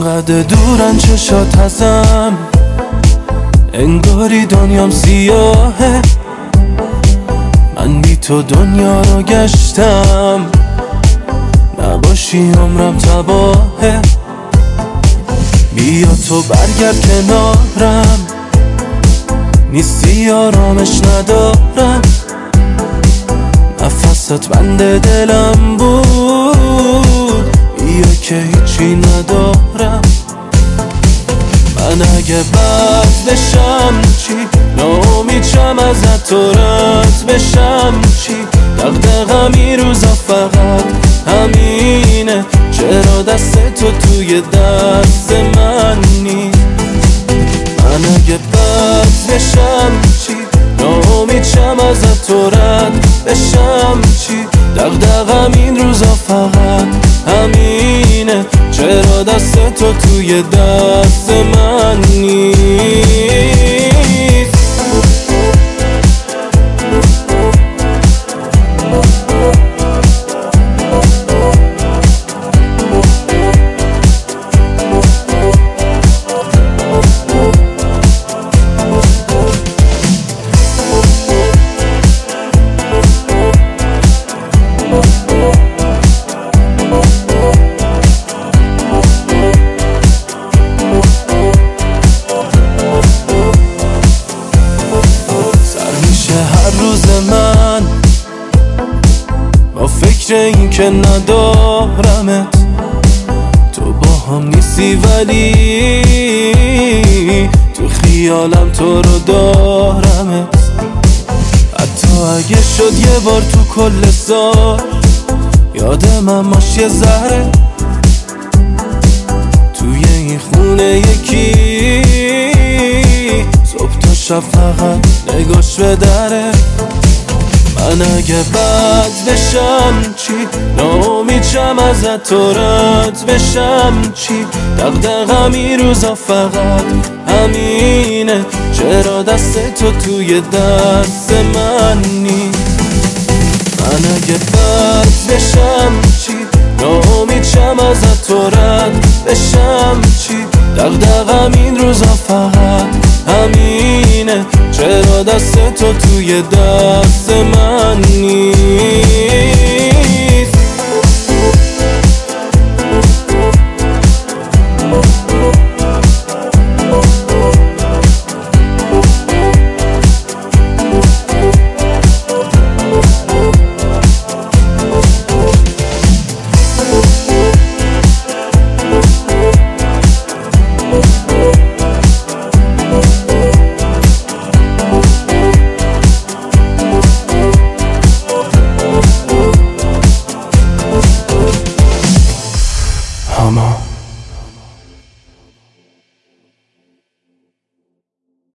انقدر دورن چشات ازم، انگاری دنیام سیاهه. من بی تو دنیا رو گشتم، نباشی عمرم تباهه. بیا تو برگرد کنارم، نیستی آرامش ندارم. نفست بند دلم بود، بیا که هیچی ندارم. من اگه بد بشم چی؟ ناامیدشم ازت تو رد بشم چی؟ دغدغم این روزا فقط همینه، چرا دست تو توی دست من نیست؟ من اگه بد بشم چی؟ ناامیدشم ازت تو رد بشم چی؟ دغدغم این روزا فقط همینه، چرا دست تو توی دست من نیست؟ من با فکر این که ندارمت، تو با هم نیستی ولی تو خیالم تو رو دارمت. حتی اگه شد یه بار تو کل سال یادم باش یه ذره، توی این خونه یکی صبح تا شب فقط نگاش به دره. من اگه بد بشم چی؟ ناامیدشم ازت تو رد بشم چی؟ دغدغم این روزا فقط همینه، چرا دست تو توی دست من نیست؟ من اگه بد بشم چی؟ ناامیدشم ازت تو رد بشم چی؟ دغدغم این روزا فقط همینه، چرا دست تو توی دست من نیست؟